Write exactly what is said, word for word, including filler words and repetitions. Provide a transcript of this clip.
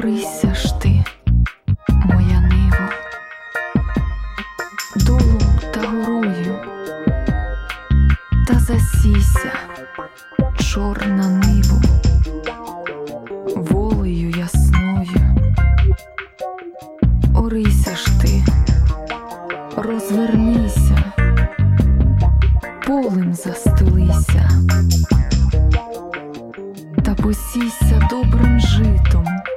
Орися ж ти, моя ниво, долу та горою, та засійся, чорна ниву, волею ясною. Орися ж ти, розвернися, полем застелися, та посійся добрим житом,